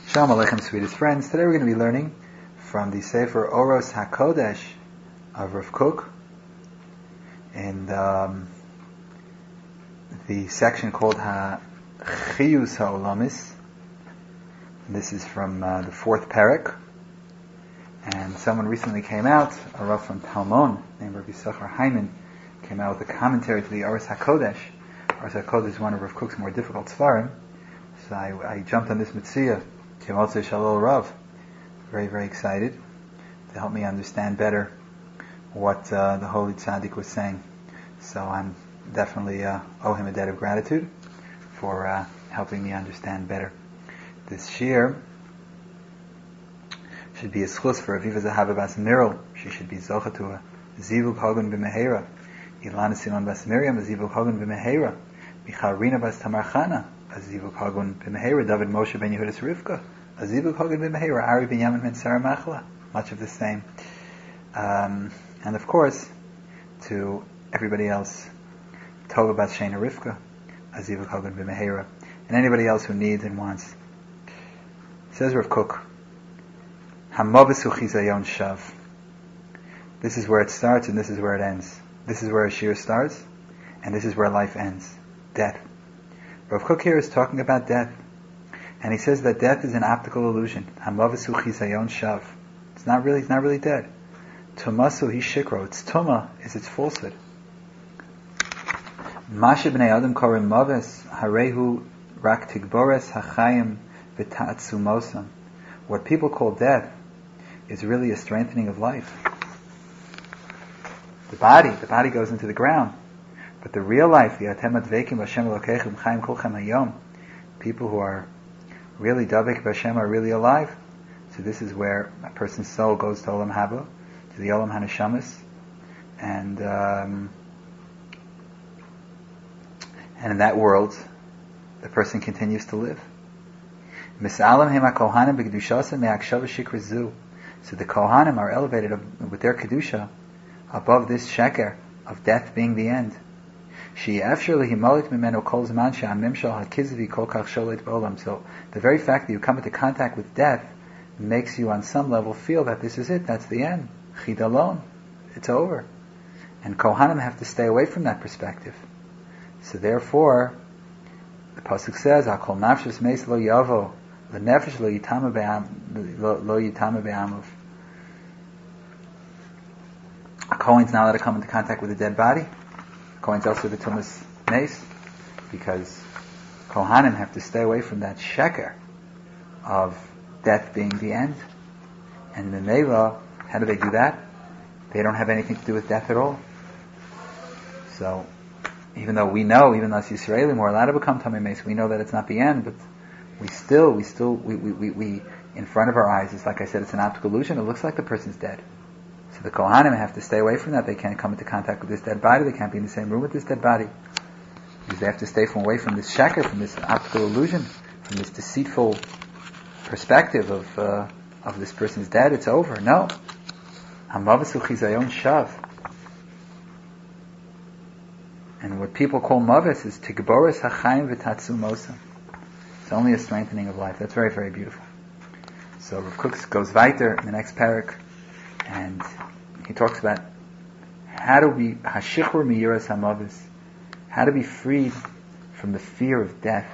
Shalom Aleichem, sweetest friends. Today we're going to be learning from the Sefer Oros HaKodesh of Rav Kook in the section called HaChiyus HaOlamis. This is from the fourth parak. And someone recently came out, a Rav from Talmon named Rabbi Yisachar Hyman, came out with a commentary to the Oros HaKodesh. Oros HaKodesh is one of Rav Kook's more difficult svarim. So I jumped on this mitzvah. K'motzei Shalol Rav. Very, very excited to help me understand better what the Holy Tzaddik was saying. So I'm definitely owe him a debt of gratitude for helping me understand better. This shir should be a schus for Aviva Zahava Bas Mirel. She should be zocha to a zivug hagun b'meheira. Ilana Sinon Bas Miriam a zivug hagun b'meheira. Micharina Bas Tamar Chana a zivug hagun b'meheira. David Moshe ben Yehudas Rivka a zivug hagun b'meheira. Ari ben Yamin ben Sarah Machla. Much of the same. And of course, to everybody else, Tova Bas Shena Rivka a zivug hagun b'meheira. And anybody else who needs and wants. Says Rav Kook, Hamavisu Chizayon Shav. This is where it starts and this is where it ends. This is where a shir starts and this is where life ends. Death. Rav Kook here is talking about death. And he says that death is an optical illusion. Hamavisu Chizayon Shav. It's not really dead. Tumasu hi shikro. Its tuma is its falsehood. Masha b'nei adam korim maves harehu rak tigbores hachayim v'ta'atzumosam. What people call death is really a strengthening of life. The body goes into the ground. But the real life, people who are really davek b'Hashem are really alive. So this is where a person's soul goes to Olam Haba, to the Olam HaNeshamas, and in that world, the person continues to live. So the Kohanim are elevated with their Kedusha above this sheker of death being the end. So the very fact that you come into contact with death makes you on some level feel that this is it, that's the end. Chidalon, it's over. And Kohanim have to stay away from that perspective. So therefore, the pasuk says, "Akol nafshus meis lo yavo, lenefesh lo yitama be'amav." A Kohen's not allowed to come into contact with a dead body. A Kohen's also the tumas meis, because Kohanim have to stay away from that sheker of death being the end. And the Mela, how do they do that? They don't have anything to do with death at all. So, even though as Yisraelim, we're allowed to become Tamei Meis, we know that it's not the end, but we in front of our eyes, it's like I said, it's an optical illusion, it looks like the person's dead. So the Kohanim have to stay away from that. They can't come into contact with this dead body, they can't be in the same room with this dead body. Because they have to stay away from this sheker, from this optical illusion, from this deceitful perspective of this person's dead, it's over. No. Hamavisu chizayon shav. And what people call mavis is tigboris hachayim v'tatzumosa. It's only a strengthening of life. That's very, very beautiful. So Rav Kook goes weiter in the next parak, and he talks about how to be hashichur miyiras hamavis, how to be freed from the fear of death.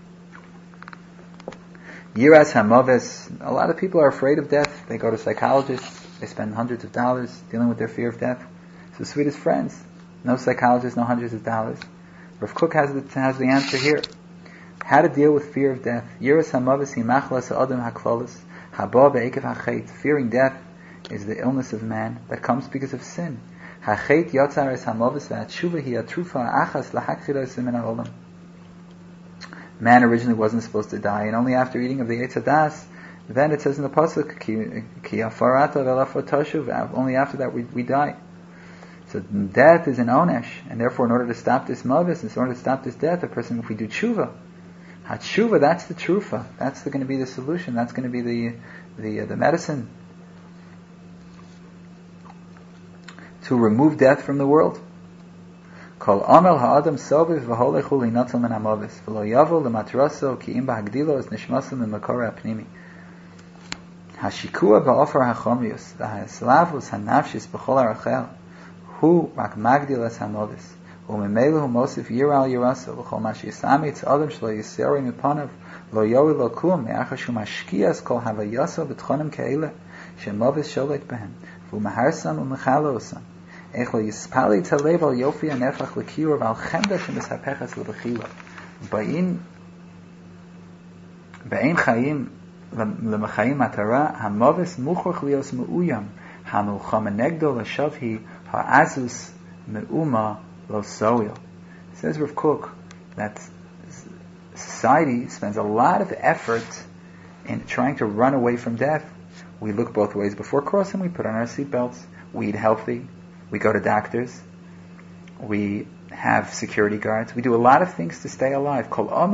Yiras hamavis. A lot of people are afraid of death. They go to psychologists. They spend hundreds of dollars dealing with their fear of death. So sweetest friends. No psychologist, no hundreds of dollars. Rav Kook has the answer here. How to deal with fear of death. Yiras hamavis himachlas adam haklolis haba be'ekev hachet. Fearing death is the illness of man that comes because of sin. Hachet yotzar es hamavis v'atshuva hi atrufa achas lahakchilas min ha'olam. Man originally wasn't supposed to die, and only after eating of the Eitz Hadas, then it says in the pasuk, ki afarata ve'lafot tashuv. Only after that we die. So death is an onesh, and therefore in order to stop this mavis, in order to stop this death, if we do tshuva, hatshuva, that's the trufa, that's going to be the solution, that's going to be the medicine to remove death from the world. Kol amel ha'adam soviv v'holechu linatzal min ha'mavis v'lo yavu l'matraso ki im b'hagdilo es nishmasu min makor ha'pnimi hashikua ba'ofer ha'chomius v'ha'eslavus ha'nafshis b'chol ha'rachel hu rak magdil es ha'mavis u'memelu hu mosif yira al yiraso v'chol ma sheyisamitz adam shlo yiseri mipanav lo yovi lo kum me'achar shu mashkias kol havayaso b'tchonim ke'ele she'mavis sholet behem v'u'maharsam u'mechalo osam Echlo yispali talev al yofi anefach l'kiur v'al chemda shemishapeches l'bechila. Ba'in chayim l'machayim matara hamavis muchach lios me'uyam hamilchama negdo l'shavhi ha'azus me'uma lo soil. Says Rav Kook that society spends a lot of effort in trying to run away from death. We look both ways before crossing, we put on our seatbelts, we eat healthy, we go to doctors, we have security guards, we do a lot of things to stay alive.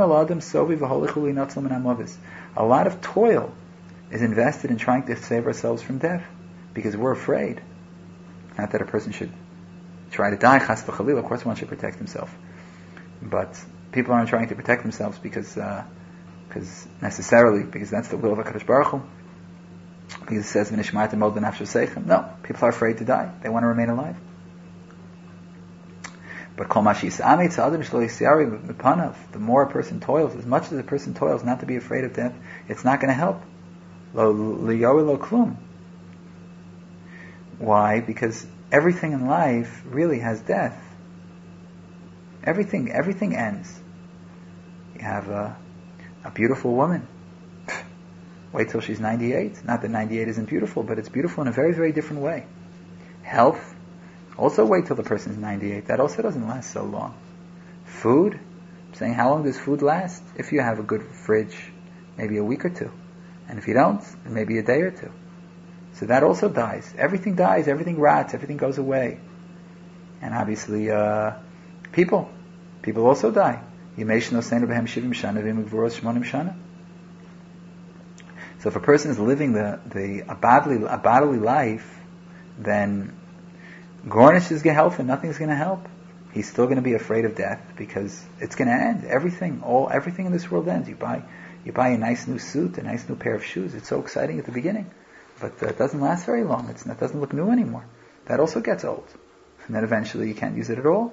A lot of toil is invested in trying to save ourselves from death because we're afraid. Not that a person should try to die, chas v'chalil, of course one should protect himself. But people aren't trying to protect themselves because necessarily, because that's the will of HaKadosh Baruch Hu. Because it says, "V'nishmartem od b'nafsho seichem." No, people are afraid to die. They want to remain alive. But kol mashis amitz adam shlo yisiari b'panav. The more a person toils, as much as a person toils not to be afraid of death, it's not going to help. Lo liyoy lo klum. Why? Because everything in life really has death. Everything ends. You have a beautiful woman. Wait till she's 98. Not that 98 isn't beautiful, but it's beautiful in a very, very different way. Health, also wait till the person's 98. That also doesn't last so long. Food, I'm saying how long does food last? If you have a good fridge, maybe a week or two. And if you don't, maybe a day or two. So that also dies. Everything dies, everything rots, everything goes away. And obviously, people also die. So if a person is living a bodily life, then Gornish is going to help him, nothing's going to help. He's still going to be afraid of death because it's going to end. Everything in this world ends. You buy a nice new suit, a nice new pair of shoes. It's so exciting at the beginning, but it doesn't last very long. It doesn't look new anymore. That also gets old. And then eventually you can't use it at all.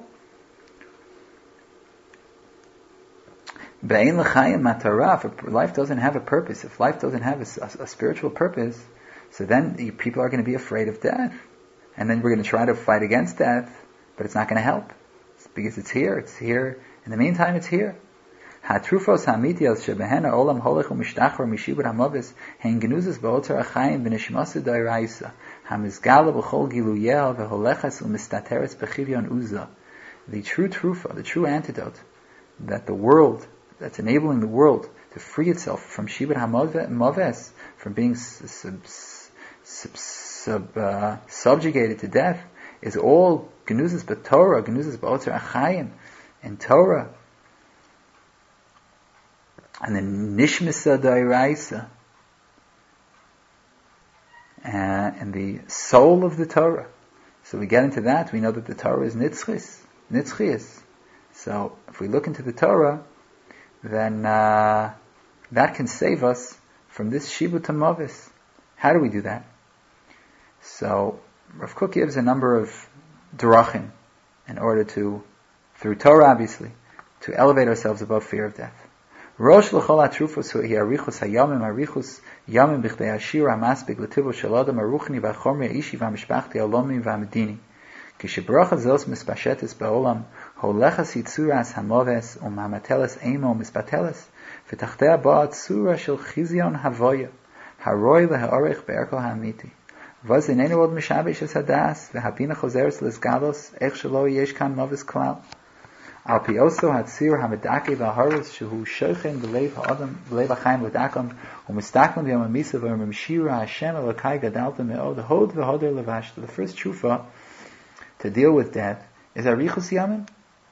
If life doesn't have a purpose, if life doesn't have a spiritual purpose, so then people are going to be afraid of death. And then we're going to try to fight against death, but it's not going to help. It's because it's here. In the meantime, it's here. Hatrufos hamitios shebehena olam holech u'mishtachor mishibur hamavis hen genuzes ba'otar achayim v'neshmasu da'iraisa hamizgala b'chol giluyel v'holechas u'mistateres b'chivyon uza. The true trufa, the true antidote, that's enabling the world to free itself from Shibud HaMaves, from being subjugated to death, is all Genuzas b'Torah, Genuzas b'Otzar Achayim, in Torah, and the Nishmisa Dairaisa, and the soul of the Torah. So we get into that, we know that the Torah is Nitzchias. So if we look into the Torah, then that can save us from this Shibud HaMavis. How do we do that? So Rav Kook gives a number of drachim in order to, through Torah obviously, to elevate ourselves above fear of death. Rosh l'chol hatrufos hu arichus hayamim, arichus yamim b'chdei hashir hamaspik l'tivu shel adam aruchni v'achomri haishi v'hamishpachti ha'lomi v'hamedini. Kishebracha zos mispashetes ba'olam holechas yitzuras hamaves umamateles emo mispateles v'tachtea ba'a tzura shel chizyon havoya haroi le'ha'orech be'erko ha'amiti v'az inenu od mishabesh es hadas v'habina chozeres l'sgalos ech shelo yesh kan mavis klal al pi oso hatzir hamedake v'haris shehu shochen b'leiv ha'adam b'leiv ha'chaim l'dakam u'mistaklam b'yom ha'misa v'mishira Hashem elokai gadalta me'od hod v'hoder levashta. The first tshufa to deal with death is arichus yamin.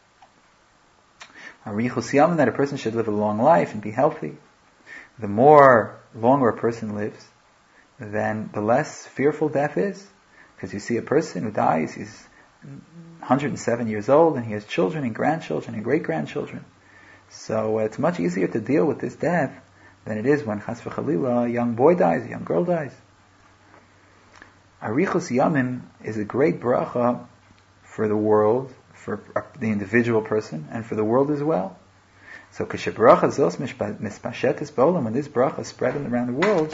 Arichus yamin, that a person should live a long life and be healthy. The longer a person lives, then the less fearful death is. Because you see a person who dies, he's 107 years old, and he has children and grandchildren and great-grandchildren. So it's much easier to deal with this death than it is when chas v'chalila a young boy dies, a young girl dies. Arichus Yamim is a great bracha for the world, for the individual person, and for the world as well. So kashe bracha zos mispashetis b'olam, when this bracha spread around the world,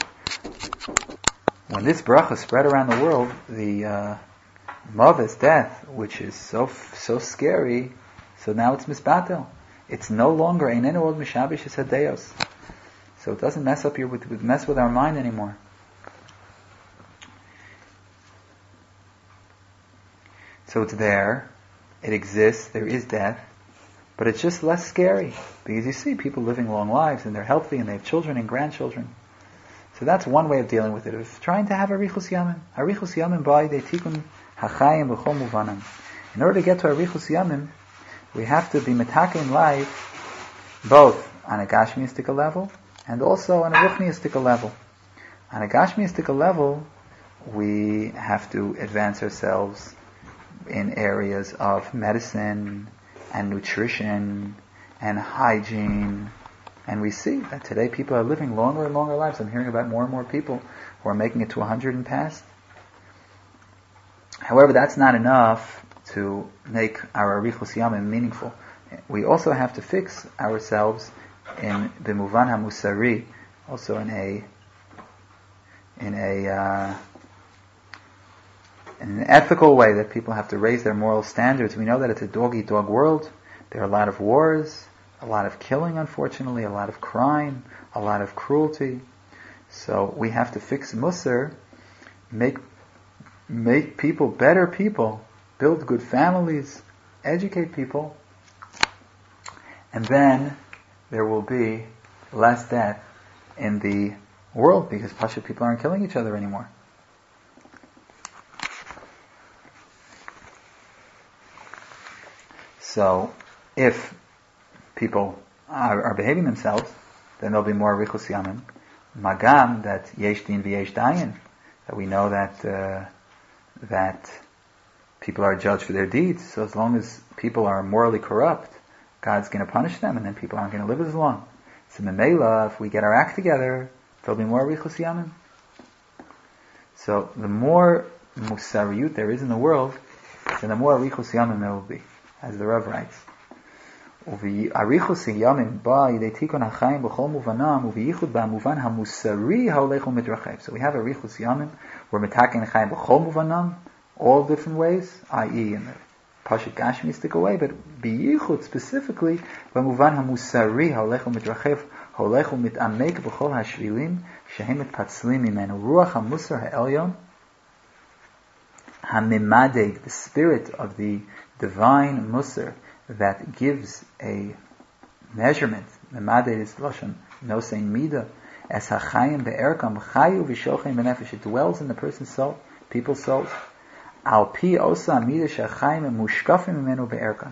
the mother's death, which is so scary, so now it's misbatel. It's no longer einenu od mishabish hadeos. So it doesn't mess with our mind anymore. So it's there, it exists, there is death, but it's just less scary, because you see people living long lives, and they're healthy, and they have children and grandchildren. So that's one way of dealing with it, of trying to have arichus yamim. Arichus yamim by de tikun hachayim b'chol muvanam. In order to get to arichus yamim, we have to be metaking life, both on a gashmiistic level, and also on a ruchniistic level. On a gashmiistic level, we have to advance ourselves in areas of medicine and nutrition and hygiene, and we see that today people are living longer and longer lives. I'm hearing about more and more people who are making it to 100 and past. However, that's not enough to make our arichus yamim meaningful. We also have to fix ourselves in the muvan hamusari, also in an ethical way, that people have to raise their moral standards. We know that it's a dog-eat-dog world. There are a lot of wars, a lot of killing, unfortunately, a lot of crime, a lot of cruelty. So we have to fix musar, make people better people, build good families, educate people, and then there will be less death in the world, because Pasha people aren't killing each other anymore. So, if people are behaving themselves, then there'll be more arichus yamim. Magam, that yesh din v'yesh dayin, that we know that people are judged for their deeds. So as long as people are morally corrupt, God's going to punish them, and then people aren't going to live as long. So memela, if we get our act together, there'll be more arichus yamim. So the more musariyut there is in the world, then the more arichus yamim there will be, as the Rav writes. Arichus yamim ba yidei tikun hachayim b'chol muvanam uviyichud ba'muvan hamusari ha'olech u'midrachev. So we have arichus yamim, we're metaking hachayim b'chol muvanam, all different ways, i.e. in the Pashut Gashmistic way, but biyichud specifically b'muvan hamusari ha'olech u'midrachev ha'olech u'mitamek b'chol hashvilim shehem mitpatzlim mimenu ruach hamusar ha'elyon hamimadeg, the spirit of the divine musar that gives a measurement. Mimadeg is lashon nosein mida, as hachayim be'erkam chayu v'shochem b'nefesh. It dwells in the person's soul, people's souls. Al pi osa mida shachayim mushkafim imenu be'erkam,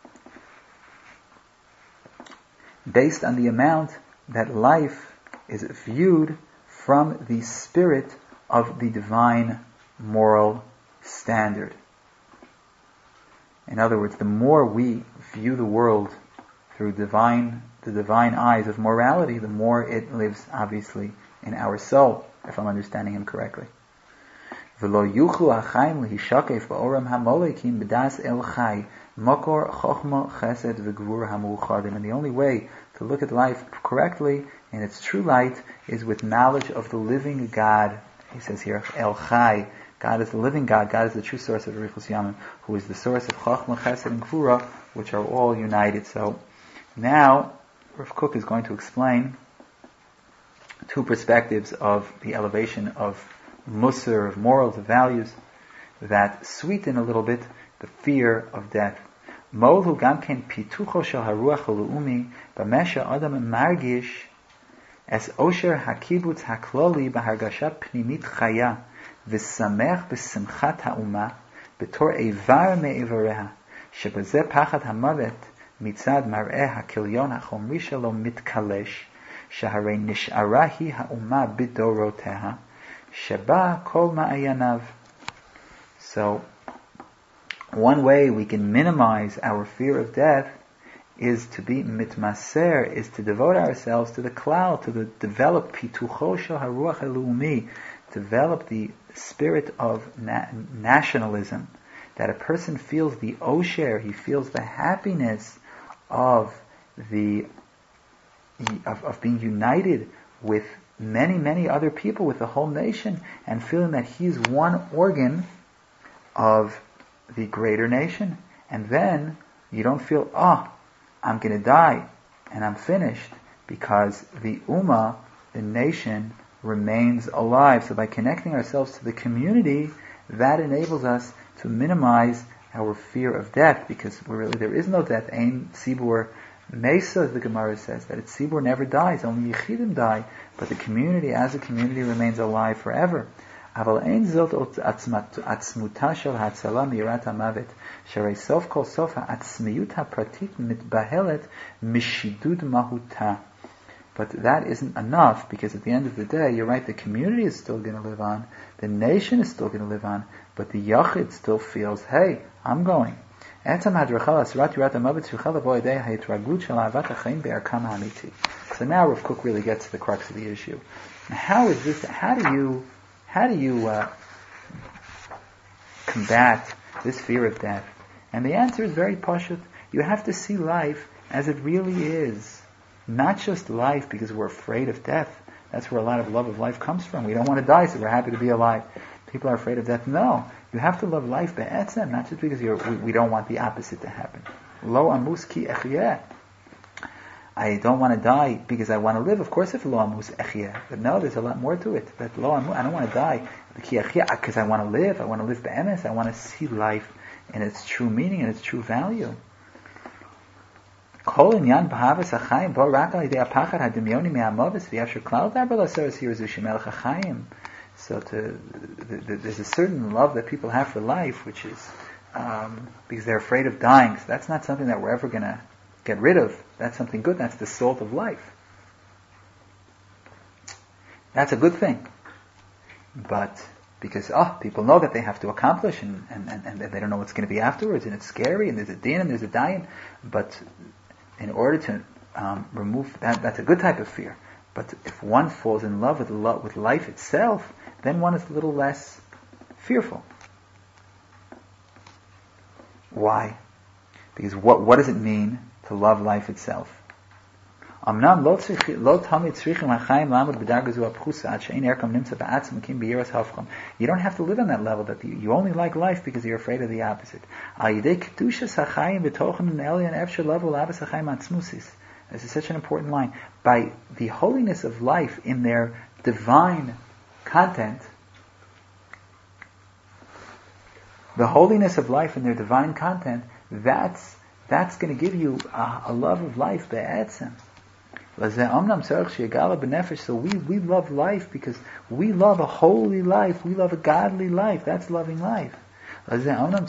based on the amount that life is viewed from the spirit of the divine moral standard. In other words, the more we view the world through the divine eyes of morality, the more it lives, obviously, in our soul, if I'm understanding him correctly. And the only way to look at life correctly in its true light is with knowledge of the living God. He says here, El Chai. God is the living God. God is the true source of arichus yamim, who is the source of Chochmah, Chesed, and Gvura, which are all united. So now Rav Kook is going to explain two perspectives of the elevation of musar, of morals, of values, that sweeten a little bit the fear of death. Mol hu gam ken pitucho shel haruach ha'leumi b'mesha adam margish es osher hakibutz hakloli b'hargasha pnimit chaya v'samech b'simchat ha'uma b'tor eivar me'ivareha שבזה פחד המוות מצד מראה הכליון החומרי שלו מתקלש, שהרי נשארה היא האומה בדורותיה, שבה כל מעייניו. So, one way we can minimize our fear of death is to be mitmaser, is to devote ourselves to the klal, to develop pitucho shel haruach haleumi, develop the spirit of nationalism, that a person feels the osher, he feels the happiness of being united with many, many other people, with the whole nation, and feeling that he's one organ of the greater nation. And then you don't feel, I'm going to die and I'm finished, because the ummah, the nation, remains alive. So by connecting ourselves to the community, that enables us to minimize our fear of death, because there is no death. Ein tzibur mesa, the Gemara says, that tzibur never dies, only yichidim die, but the community, as a community, remains alive forever. אבל אין זאת עצמותה של ההצלה מיראת המוות, שהרי סוף כל סוף העצמיות הפרטית מתבהלת משידוד מהותה. But that isn't enough, because at the end of the day, you're right, the community is still going to live on, the nation is still going to live on, but the yachid still feels, hey, I'm going. So now Rav Kook really gets to the crux of the issue. How do you combat this fear of death? And the answer is very pashut. You have to see life as it really is. Not just life because we're afraid of death. That's where a lot of love of life comes from. We don't want to die, so we're happy to be alive. People are afraid of death. No. You have to love life be'etzem, not just because we don't want the opposite to happen. Lo amus ki echyeh. I don't want to die because I want to live. Of course, if lo amus echyeh. But no, there's a lot more to it. That lo amus, I don't want to die because I want to live. I want to live be'emes. I want to see life in its true meaning and its true value. So there's a certain love that people have for life, which is because they're afraid of dying. So that's not something that we're ever going to get rid of. That's something good. That's the salt of life. That's a good thing. But because people know that they have to accomplish and they don't know what's going to be afterwards, and it's scary, and there's a din and there's a dayan. But in order to remove that, that's a good type of fear. But if one falls in love with life itself, then one is a little less fearful. Why? Because what does it mean to love life itself? You don't have to live on that level, that you only like life because you're afraid of the opposite. This is such an important line. By the holiness of life in their divine content, that's going to give you a love of life be'etzem. So we love life because we love a holy life, we love a godly life. That's loving life. But in order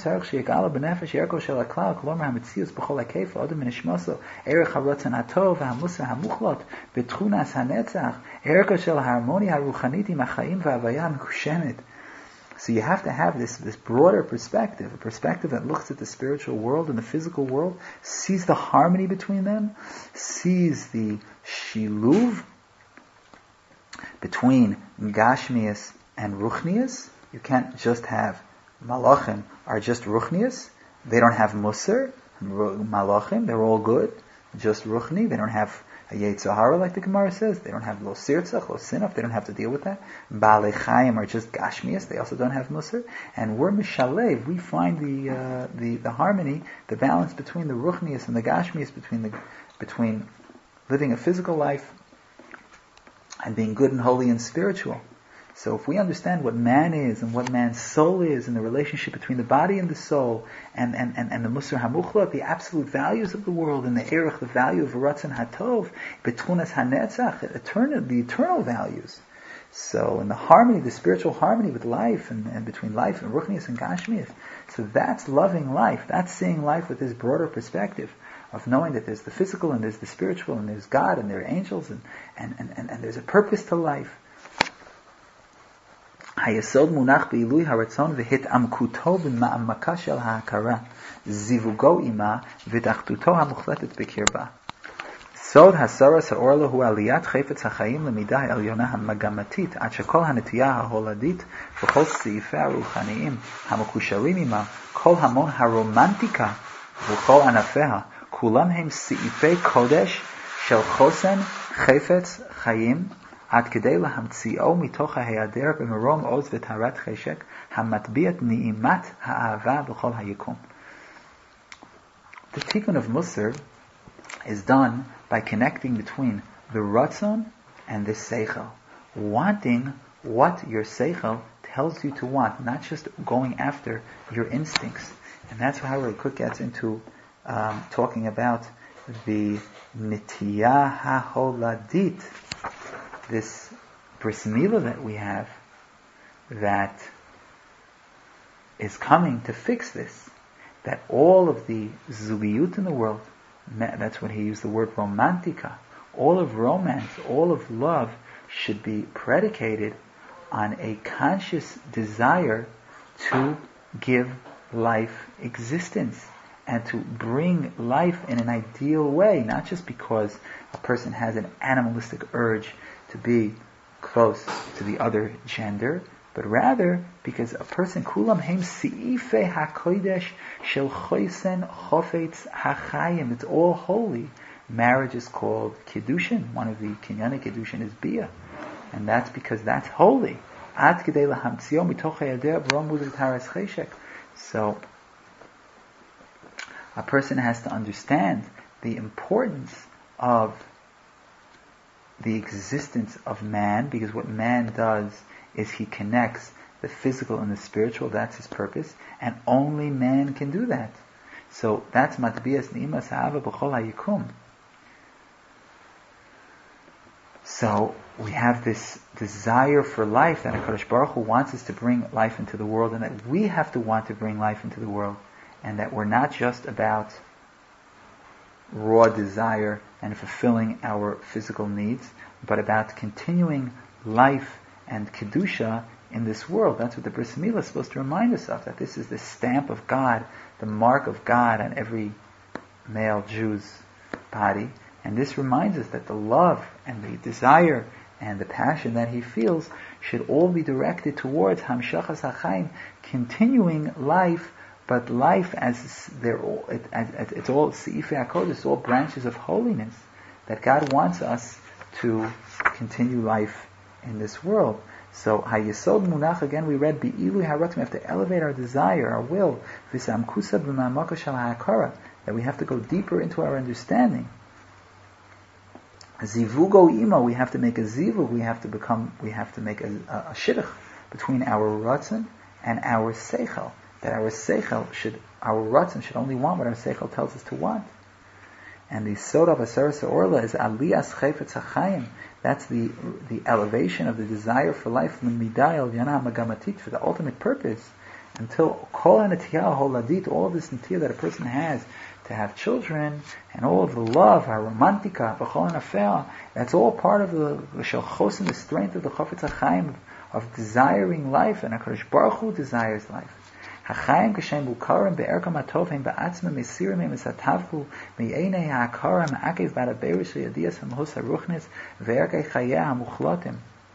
So you have to have this broader perspective, a perspective that looks at the spiritual world and the physical world, sees the harmony between them, sees the shiluv between gashmias and ruchnias. You can't just have malachim are just ruchnias. They don't have musar. Malachim, they're all good. Just ruchni, they don't have a Yetzer Hara, like the Gemara says. They don't have lo sirtzach, lo sinaf. They don't have to deal with that. Baalei Chaim are just gashmias. They also don't have musar. And we're mishalev. We find the harmony, the balance between the ruchnias and the gashmias, between living a physical life and being good and holy and spiritual. So if we understand what man is and what man's soul is, and the relationship between the body and the soul, and the Musar HaMuchlot, the absolute values of the world, and the Erech, the value of Ratzon HaTov, Betchunas HaNetzach, the eternal values. So in the harmony, the spiritual harmony with life, and between life and Ruchnias and Gashmias, so that's loving life. That's seeing life with this broader perspective of knowing that there's the physical and there's the spiritual and there's God and there are angels and there's a purpose to life. היסוד מונח בעילוי הרצון והתעמקותו במעמקה של ההכרה, זיווגו עמה ודחתותו המוחלטת בקרבה. סוד הסורס האורלה הוא עליית חפץ החיים למידה העליונה המגמתית, עד שכל הנטייה ההולדית וכל סעיפי הרוחניים המקושרים עמה, כל המון הרומנטיקה וכל ענפיה, כולם הם סעיפי קודש של חוסן חפץ חיים, עד כדי להמציאו מתוך ההיעדר במרום עוז וטהרת חשק, המטביע את נעימת האהבה בכל היקום. The tikkun of Musar is done by connecting between the ratzon and the seichel, wanting what your seichel tells you to want, not just going after your instincts. And that's how Rabbi Kook gets into talking about the nitiyah haholadit, this bris milah that we have that is coming to fix this, that all of the zugiyut in the world, that's when he used the word romantica, all of romance, all of love should be predicated on a conscious desire to give life existence and to bring life in an ideal way, not just because a person has an animalistic urge to be close to the other gender, but rather because a person kulam heim si'ifei hakodesh shel choisen chofetz hachayim. It's all holy. Marriage is called kiddushin. One of the kinyanik kiddushin is bia, and that's because that's holy. Ad kedei lahamtzio mitoch hayader b'rom muzit haras cheshek. So a person has to understand the importance of the existence of man, because what man does is he connects the physical and the spiritual. That's his purpose, and only man can do that. So that's matbias ni'mas ha'ava b'chol hayikum. So we have this desire for life that HaKadosh Baruch Hu wants us to bring life into the world, and that we have to want to bring life into the world, and that we're not just about raw desire and fulfilling our physical needs, but about continuing life and kedusha in this world. That's what the bris milah is supposed to remind us of, that this is the stamp of God, the mark of God on every male Jew's body. And this reminds us that the love and the desire and the passion that he feels should all be directed towards hamshachas hachaim, continuing life, but life as it's all seifei hakodesh, it's all branches of holiness, that God wants us to continue life in this world. So hayesod munach, again we read be'ilu haratzon, we have to elevate our desire, our will, v'samkusa b'ma'amaka shel ha'akara, that we have to go deeper into our understanding. Zivugo ima, we have to make a zivug, we have to make a shidduch between our ratzon and our seichel, that our ratzon should only want what our seichel tells us to want. And the sod of Aseres Orla is aliyas chayfetz hachayim. That's the elevation of the desire for life, l'midai yana magamatit, for the ultimate purpose, until kol hanetiyah holadit, all of this netiyah that a person has to have children, and all of the love, our romantica, v'chol hanafeh, that's all part of the shalchos and the strength of the chafetz hachayim, of desiring life, and HaKadosh Baruch Hu desires life. Hachayim kashem bukarim be'erkam atov hem ba'atzma mesirim hem esatavku me'enei ha'akaram ma'akev ba'rabeirish yadiyas ha'mahus ha'ruchnis ve'erkei chayeh ha'muchlotim.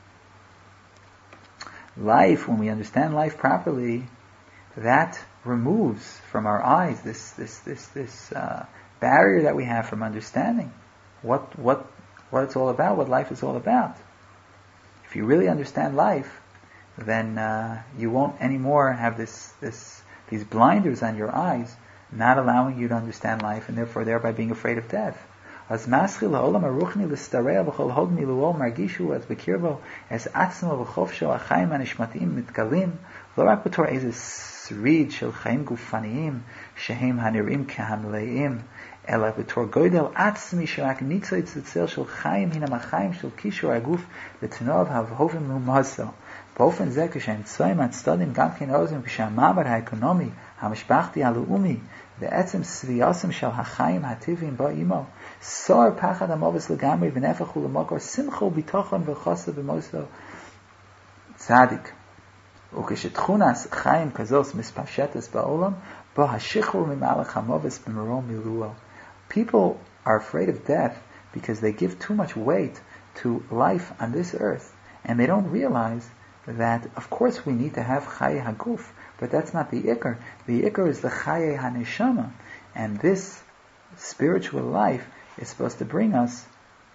Life, when we understand life properly, that removes from our eyes this barrier that we have from understanding what it's all about, what life is all about. If you really understand life, then you won't anymore have these blinders on your eyes, not allowing you to understand life, and therefore thereby being afraid of death. As maschil ha'olam aruchni l'stareya b'chol hod miluol margishu as bekirbo as atzmo v'chofsho achayim hanishmatim mitgalim lo rak b'tor ezes srid shel chayim gufaniyim shehem hanirim kehamleim ela b'tor goydel atzmi sherak nitzay tzitzel shel chayim hinam achayim shel kishur aguf v'tnov havhovim lumaso. באופן זה כשהמצויים הצדדים גם כן עוזרים כשהמעבר האקונומי המשפחתי הלאומי בעצם סביוסם של החיים הטבעיים בו אימו סור פחד המובס לגמרי ונפח הוא למוקר שמחו ביטחון וחוסר במוסו צדיק. וכשתכונס חיים כזאת מספשטס בעולם, בו השחרור ממהלך המובס במרום מילואו. People are afraid of death because they give too much weight to life on this earth, and they don't realize that, of course, we need to have chaye haguf, but that's not the ikar. The ikar is the chaye haneshama, and this spiritual life is supposed to bring us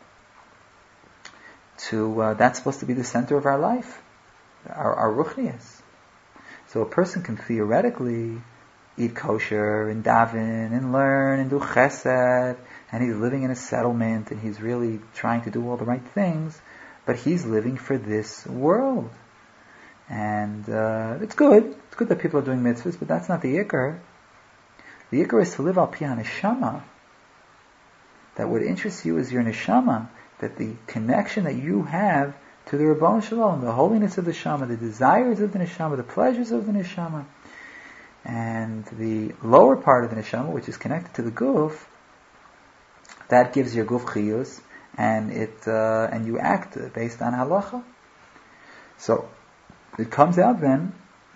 to, that's supposed to be the center of our life, our ruchnias. So a person can theoretically eat kosher and daven and learn and do chesed, and he's living in a settlement and he's really trying to do all the right things, but he's living for this world. And it's good. It's good that people are doing mitzvahs, but that's not the ikar. The ikar is to live al pi neshama. That what interests you is your neshama, that the connection that you have to the Ribbon Shalom, the holiness of the neshama, the desires of the neshama, the pleasures of the neshama, and the lower part of the neshama, which is connected to the guf, that gives your guf chiyus, and and you act based on halacha. So it comes out then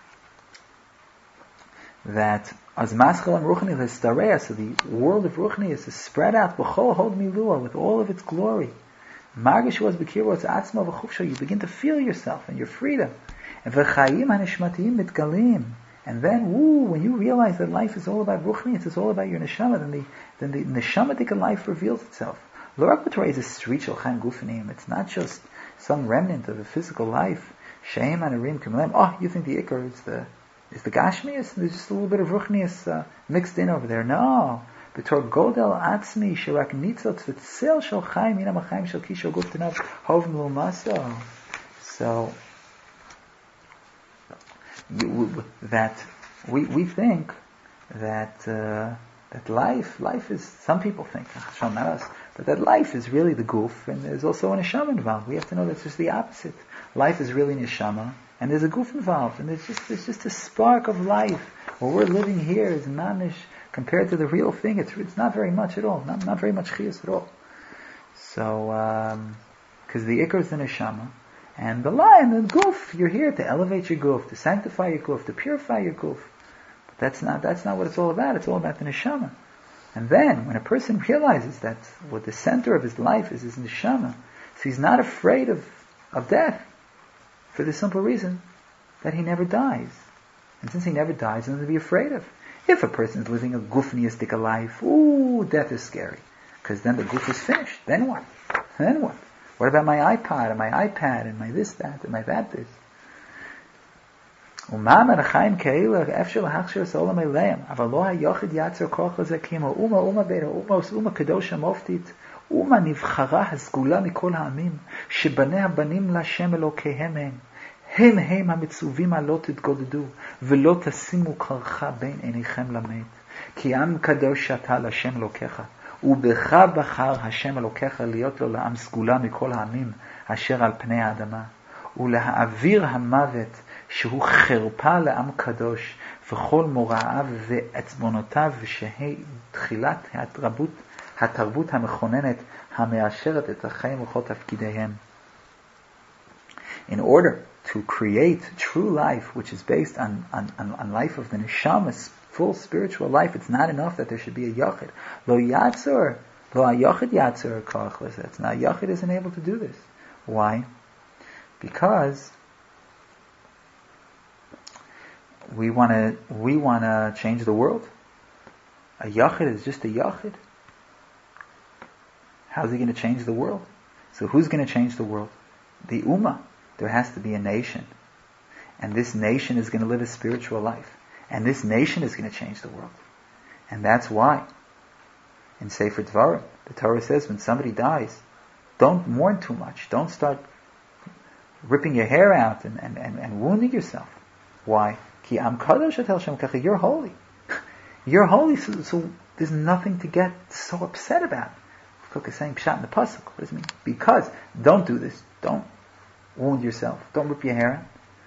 that as maschal and ruchni histareya, so the world of ruchni is spread out b'chol hod milua, with all of its glory. Margish was b'kirbo it's atzma v'chufsha. You begin to feel yourself and your freedom. And v'chayim hanishmatiyim mitgalim. And then, when you realize that life is all about ruchni, it's all about your neshama, then the neshamatic life reveals itself. Lo rak b'torah is a street shel chaim gufanim. It's not just some remnant of a physical life. Sheim anarim k'melem. Oh, you think the ikar is the gashmius? There's just a little bit of ruchnius mixed in over there. No. B'tor godel atzmi shirak nitzot v'tzel shel chaim inam achaim shel kishor guf tenav hovim lo maso. So we think that life is, some people think, not us, but that life is really the guf, and there's also a neshama involved. We have to know that's just the opposite. Life is really neshama, and there's a guf involved, and there's just a spark of life. What we're living here is mamish compared to the real thing. It's not very much at all, not very much chiyus at all. So because the ikar is the neshama. And the guf, you're here to elevate your guf, to sanctify your guf, to purify your guf. But that's not what it's all about. It's all about the neshama. And then, when a person realizes that what the center of his life is his neshama, so he's not afraid of death, for the simple reason that he never dies. And since he never dies, nothing to be afraid of. If a person is living a gufniistic life, death is scary. Because then the guf is finished. Then what? What about my iPod and my iPad and my this, that, and my that, this? אומה נבחרה הסגולה מכל העמים, שבניה בנים להשם אלוקיהם הם. הם המצווים הלא תתגודדו, ולא תשימו קרחה בין עיניכם למת. כי עם קדוש אתה להשם אלוקיך. ובך בחר השם אלוקיך להיות לו לעם סגולה מכל העמים אשר על פני האדמה, ולהעביר המוות שהוא חרפה לעם קדוש וכל מוראיו ועצבונותיו, שהיא תחילת התרבות המכוננת המאשרת את החיים וכל תפקידיהם. In order to create true life, which is based on life of the neshama, full spiritual life, it's not enough that there should be a yachid. Lo yatzor, lo yachid yatzor kachlas. That's not, yachid isn't able to do this. Why? Because we want to change the world. A yachid is just a yachid. How's he going to change the world? So who's going to change the world? The ummah. There has to be a nation. And this nation is going to live a spiritual life. And this nation is going to change the world. And that's why in Sefer Dvarim, the Torah says when somebody dies, don't mourn too much. Don't start ripping your hair out and wounding yourself. Why? Ki am kadosh atel Shem kacha. You're holy. You're holy, so there's nothing to get so upset about. Cook is saying pshat in the pasuk. What does it mean? Because don't do this. Don't wound yourself. Don't rip your hair out.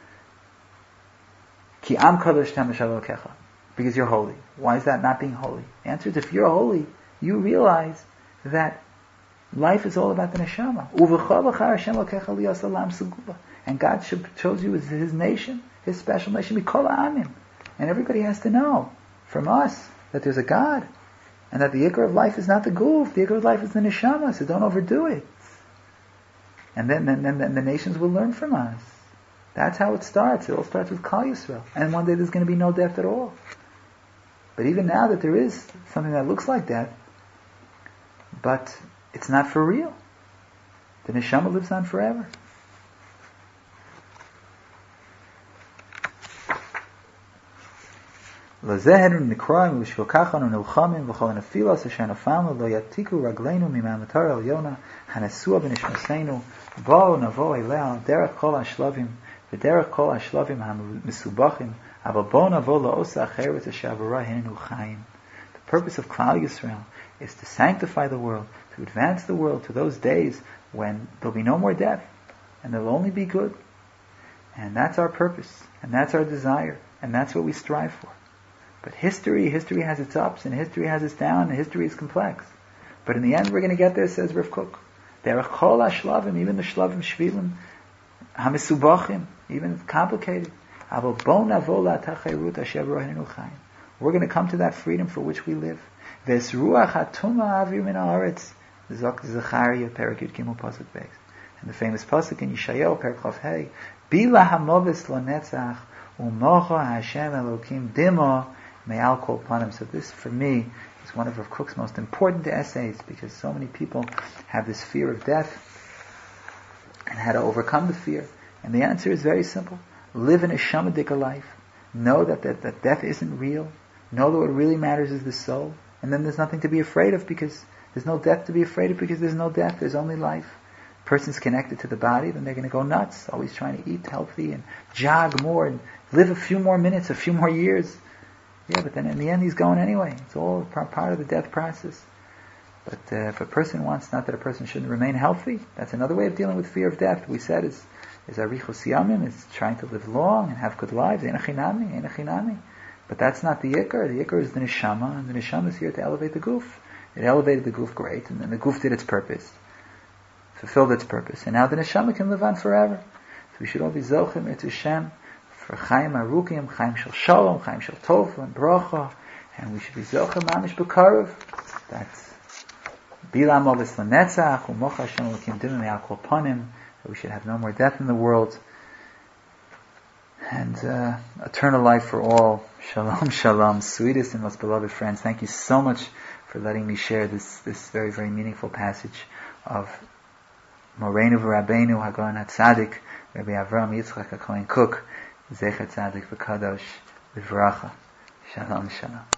Ki am kadosh tam kecha. Because you're holy. Why is that not being holy? The answer is, if you're holy, you realize that life is all about the neshama. And God chose you as His nation, His special mission, Mikol Ha'amim. And everybody has to know from us that there's a God, and that the ikar of life is not the guf, the ikar of life is the neshama, so don't overdo it. And then the nations will learn from us. That's how it starts. It all starts with Klal Yisrael. And one day there's going to be no death at all. But even now that there is something that looks like death, but it's not for real. The neshama lives on forever. Lazehedrin nikroim v'shvokachanu nilchamim v'chol nefilas asher nafalnu lo yatiku ragleinu mimamatar el yona hanesua b'nishmaseinu bo navo elea derech kol hashlavim v'derech kol hashlavim ha-misubachim aber bo navo la'osa acheret asher avara hinenu chayim. The purpose of Klal Yisrael is to sanctify the world, to advance the world to those days when there'll be no more death and there'll only be good. And that's our purpose, and that's our desire, and that's what we strive for. But history has its ups, and history has its downs, and history is complex. But in the end, we're going to get there, says Rav Kook. Derech kol hashlavim, even the shlavim shvilim, hamisubachim, even complicated. Aval bo navo la'tacharut asher rohenenu chayim. We're going to come to that freedom for which we live. Ves ruach hatuma avir min haaretz. Zok Zechariah, Perek Yud Gimel Pasuk Beis. And the famous pasuk in Yeshayahu, Perek Chav Hey, Bila hamovis lo netzach, umocha Hashem Elokim dima, me'al kol panim. So this, for me, is one of Rav Kook's most important essays, because so many people have this fear of death, and how to overcome the fear. And the answer is very simple. Live in a shamadika life. Know that death isn't real. Know that what really matters is the soul. And then there's nothing to be afraid of, because there's no death to be afraid of, because there's no death, there's only life. Person's connected to the body, then they're going to go nuts, always trying to eat healthy and jog more and live a few more minutes, a few more years. Yeah, but then in the end he's going anyway. It's all part of the death process. But if a person wants, not that a person shouldn't remain healthy, that's another way of dealing with fear of death. We said is arichos yamim, is trying to live long and have good lives. Ein achinami. But that's not the ikar. The ikar is the neshama, and the neshama is here to elevate the guf. It elevated the guf great, and then the guf did its purpose, fulfilled its purpose, and now the neshama can live on forever. So we should all be zochim et Hashem for chaim arukim, chaim shel shalom, chaim shel tov and bracha, and we should be zochim mamish b'karev. That's bila movis l'netzach u'mocha Hashem l'kim dimim me'al kol panim. We should have no more death in the world, and eternal life for all. Shalom, shalom, sweetest and most beloved friends. Thank you so much for letting me share this very, very meaningful passage of Moreinu v'Rabbeinu Hagon HaTzadik, Rabbi Avram Yitzchak HaKohen Kook, Zecher Tzadik v'Kadosh v'Vracha. Shalom, shalom.